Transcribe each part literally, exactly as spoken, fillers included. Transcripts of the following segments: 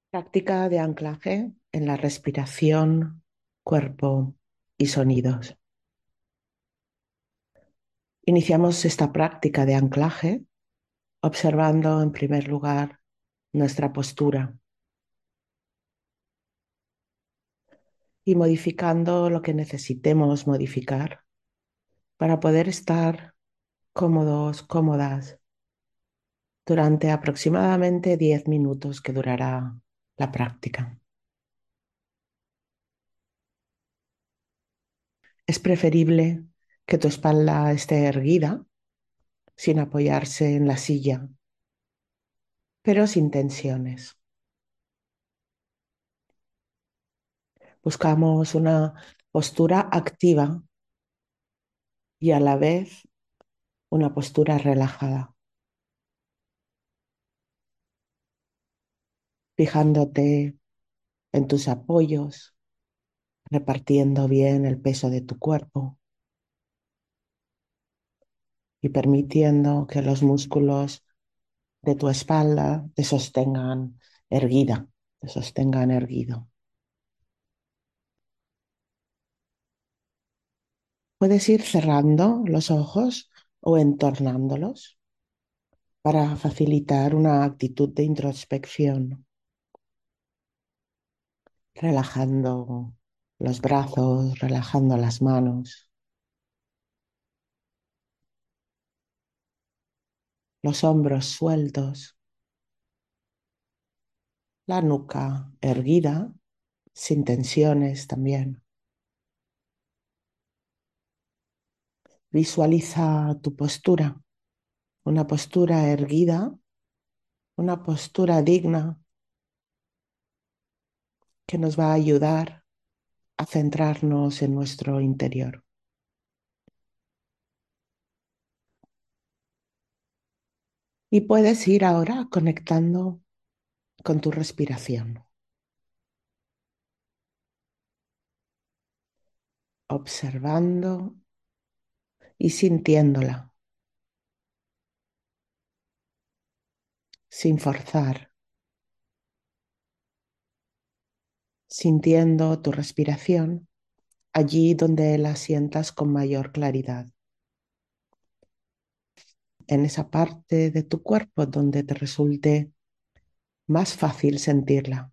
Práctica de anclaje en la respiración, cuerpo y sonidos. Iniciamos esta práctica de anclaje observando en primer lugar nuestra postura y modificando lo que necesitemos modificar para poder estar cómodos, cómodas durante aproximadamente diez minutos que durará la práctica. Es preferible que tu espalda esté erguida sin apoyarse en la silla, pero sin tensiones. Buscamos una postura activa y a la vez una postura relajada, fijándote en tus apoyos, repartiendo bien el peso de tu cuerpo y permitiendo que los músculos de tu espalda te sostengan erguida, te sostengan erguido. Puedes ir cerrando los ojos o entornándolos para facilitar una actitud de introspección, relajando los brazos, relajando las manos, los hombros sueltos, la nuca erguida, sin tensiones también. Visualiza tu postura, una postura erguida, una postura digna que nos va a ayudar a centrarnos en nuestro interior. Y puedes ir ahora conectando con tu respiración, observando y sintiéndola, sin forzar, sintiendo tu respiración allí donde la sientas con mayor claridad, en esa parte de tu cuerpo donde te resulte más fácil sentirla,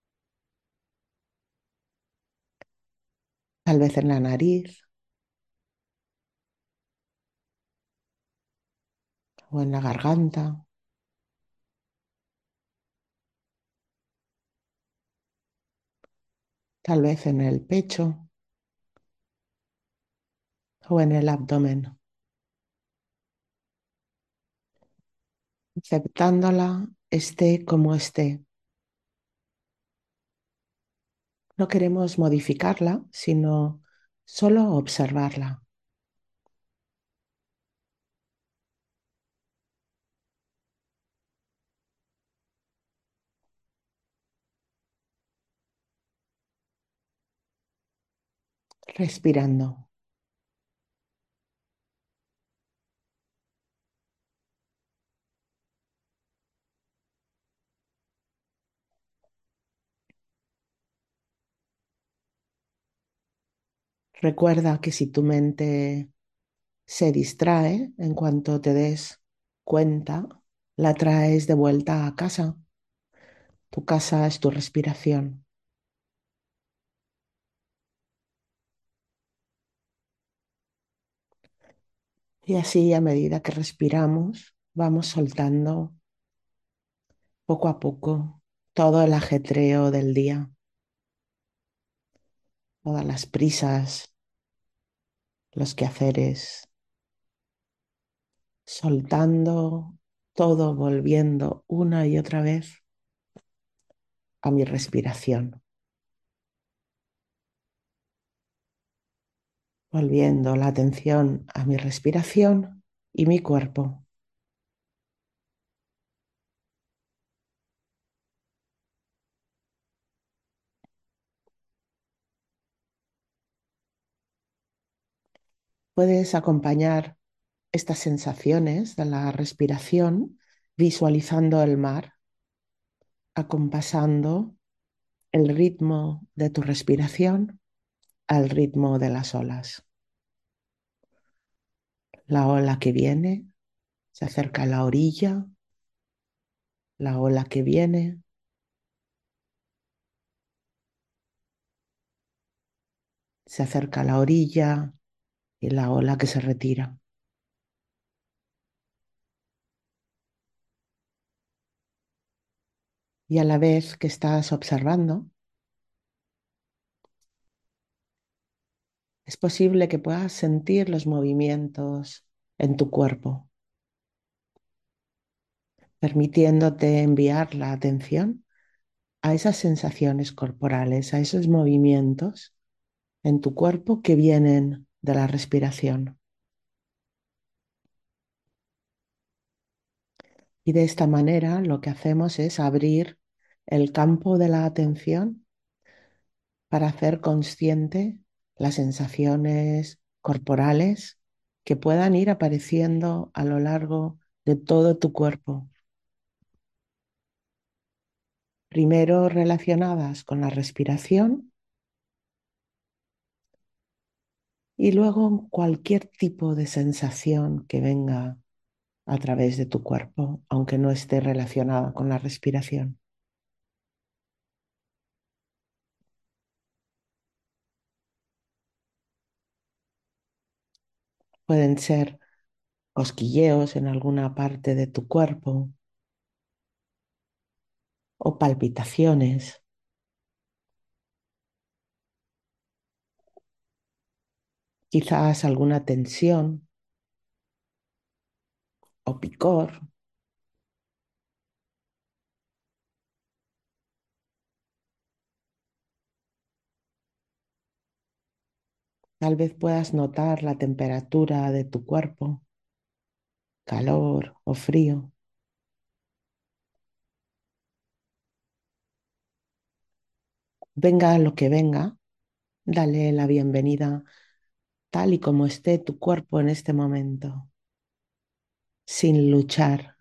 tal vez en la nariz o en la garganta, tal vez en el pecho o en el abdomen, aceptándola esté como esté. No queremos modificarla, sino solo observarla, respirando. Recuerda que si tu mente se distrae en cuanto te des cuenta, la traes de vuelta a casa. Tu casa es tu respiración. Y así, a medida que respiramos, vamos soltando poco a poco todo el ajetreo del día, todas las prisas, los quehaceres, soltando todo, volviendo una y otra vez a mi respiración, volviendo la atención a mi respiración y mi cuerpo. Puedes acompañar estas sensaciones de la respiración visualizando el mar, acompasando el ritmo de tu respiración al ritmo de las olas. La ola que viene se acerca a la orilla, la ola que viene se acerca a la orilla y la ola que se retira. Y a la vez que estás observando, es posible que puedas sentir los movimientos en tu cuerpo, permitiéndote enviar la atención a esas sensaciones corporales, a esos movimientos en tu cuerpo que vienen de la respiración. Y de esta manera lo que hacemos es abrir el campo de la atención para hacer consciente las sensaciones corporales que puedan ir apareciendo a lo largo de todo tu cuerpo. Primero relacionadas con la respiración y luego cualquier tipo de sensación que venga a través de tu cuerpo, aunque no esté relacionada con la respiración. Pueden ser cosquilleos en alguna parte de tu cuerpo o palpitaciones, quizás alguna tensión o picor. Tal vez puedas notar la temperatura de tu cuerpo, calor o frío. Venga lo que venga, dale la bienvenida tal y como esté tu cuerpo en este momento, sin luchar,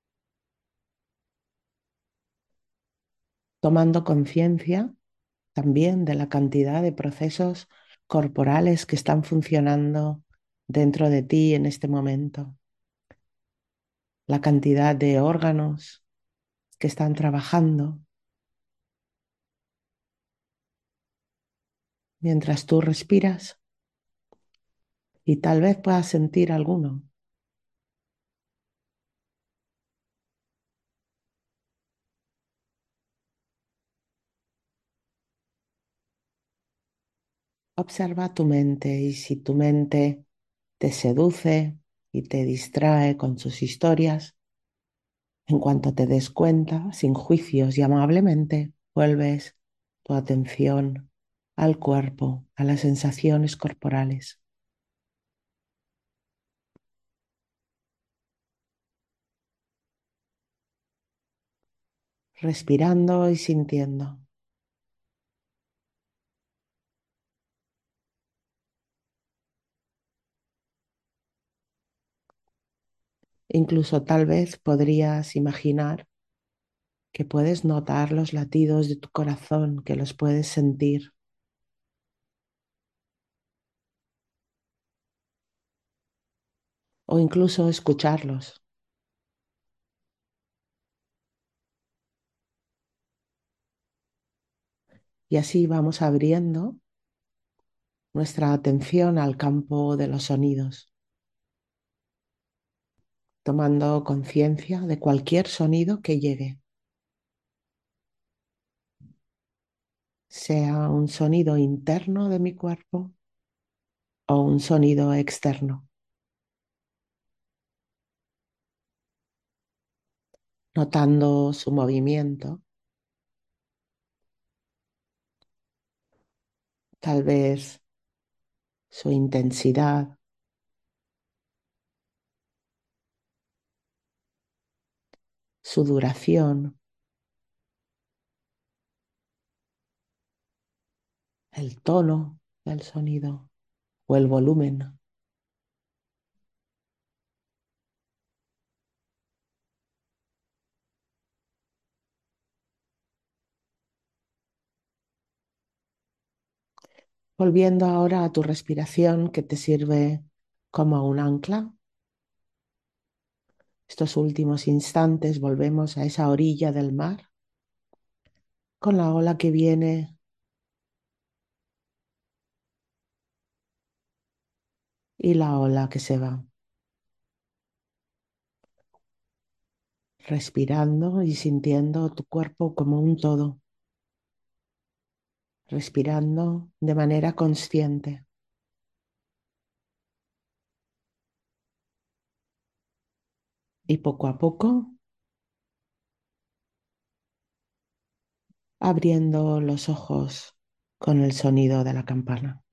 tomando conciencia también de la cantidad de procesos corporales que están funcionando dentro de ti en este momento, la cantidad de órganos que están trabajando mientras tú respiras y tal vez puedas sentir alguno. Observa tu mente y si tu mente te seduce y te distrae con sus historias, en cuanto te des cuenta, sin juicios y amablemente, vuelves tu atención al cuerpo, a las sensaciones corporales, respirando y sintiendo. Incluso tal vez podrías imaginar que puedes notar los latidos de tu corazón, que los puedes sentir o incluso escucharlos. Y así vamos abriendo nuestra atención al campo de los sonidos, tomando conciencia de cualquier sonido que llegue, sea un sonido interno de mi cuerpo o un sonido externo, notando su movimiento, tal vez su intensidad, su duración, el tono del sonido o el volumen. Volviendo ahora a tu respiración que te sirve como un ancla. Estos últimos instantes volvemos a esa orilla del mar con la ola que viene y la ola que se va, respirando y sintiendo tu cuerpo como un todo, respirando de manera consciente y poco a poco abriendo los ojos con el sonido de la campana.